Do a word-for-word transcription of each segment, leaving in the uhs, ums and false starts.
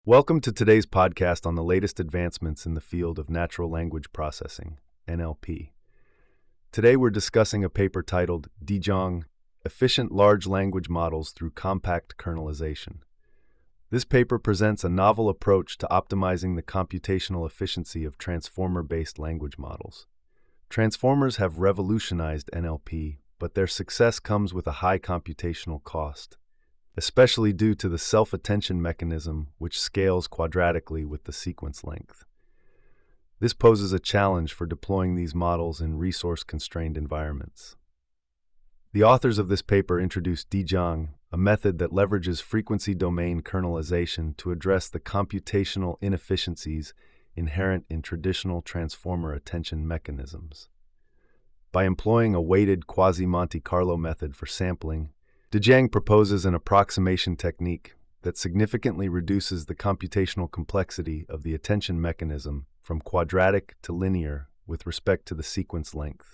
Welcome to today's podcast on the latest advancements in the field of natural language processing, N L P. Today we're discussing a paper titled DeJong, Efficient Large Language Models Through Compact Kernelization. This paper presents a novel approach to optimizing the computational efficiency of transformer-based language models. Transformers have revolutionized N L P, but their success comes with a high computational cost, especially due to the self-attention mechanism which scales quadratically with the sequence length. This poses a challenge for deploying these models in resource-constrained environments. The authors of this paper introduced DeJong, a method that leverages frequency domain kernelization to address the computational inefficiencies inherent in traditional transformer attention mechanisms. By employing a weighted quasi-Monte Carlo method for sampling, DeJong proposes an approximation technique that significantly reduces the computational complexity of the attention mechanism from quadratic to linear with respect to the sequence length.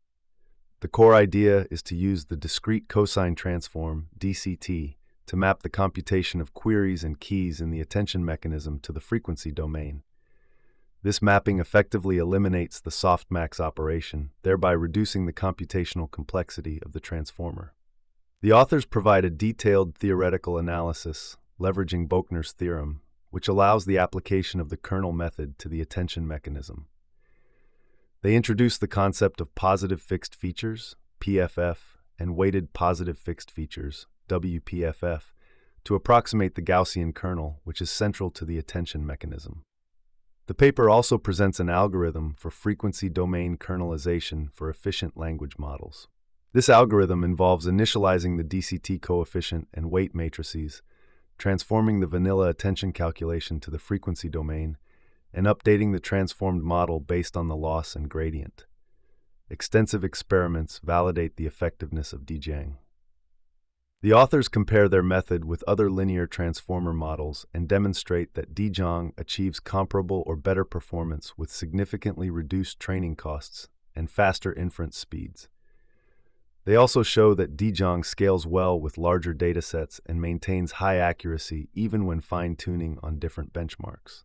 The core idea is to use the discrete cosine transform, D C T, to map the computation of queries and keys in the attention mechanism to the frequency domain. This mapping effectively eliminates the softmax operation, thereby reducing the computational complexity of the transformer. The authors provide a detailed theoretical analysis, leveraging Bochner's theorem, which allows the application of the kernel method to the attention mechanism. They introduce the concept of positive fixed features, P F F, and weighted positive fixed features, W P F F, to approximate the Gaussian kernel, which is central to the attention mechanism. The paper also presents an algorithm for frequency domain kernelization for efficient language models. This algorithm involves initializing the D C T coefficient and weight matrices, transforming the vanilla attention calculation to the frequency domain, and updating the transformed model based on the loss and gradient. Extensive experiments validate the effectiveness of DeJong. The authors compare their method with other linear transformer models and demonstrate that DeJong achieves comparable or better performance with significantly reduced training costs and faster inference speeds. They also show that DeJong scales well with larger datasets and maintains high accuracy even when fine-tuning on different benchmarks.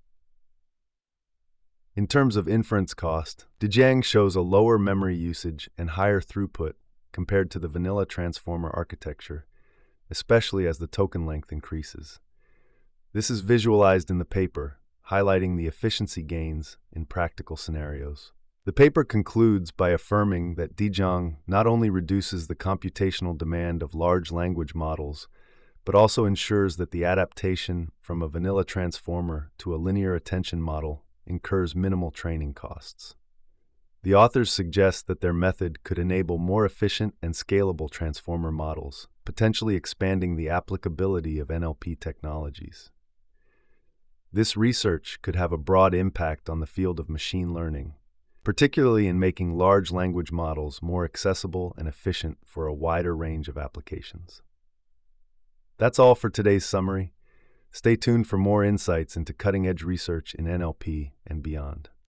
In terms of inference cost, DeJong shows a lower memory usage and higher throughput compared to the vanilla transformer architecture, especially as the token length increases. This is visualized in the paper, highlighting the efficiency gains in practical scenarios. The paper concludes by affirming that DeJong not only reduces the computational demand of large language models, but also ensures that the adaptation from a vanilla transformer to a linear attention model incurs minimal training costs. The authors suggest that their method could enable more efficient and scalable transformer models, potentially expanding the applicability of N L P technologies. This research could have a broad impact on the field of machine learning, particularly in making large language models more accessible and efficient for a wider range of applications. That's all for today's summary. Stay tuned for more insights into cutting-edge research in N L P and beyond.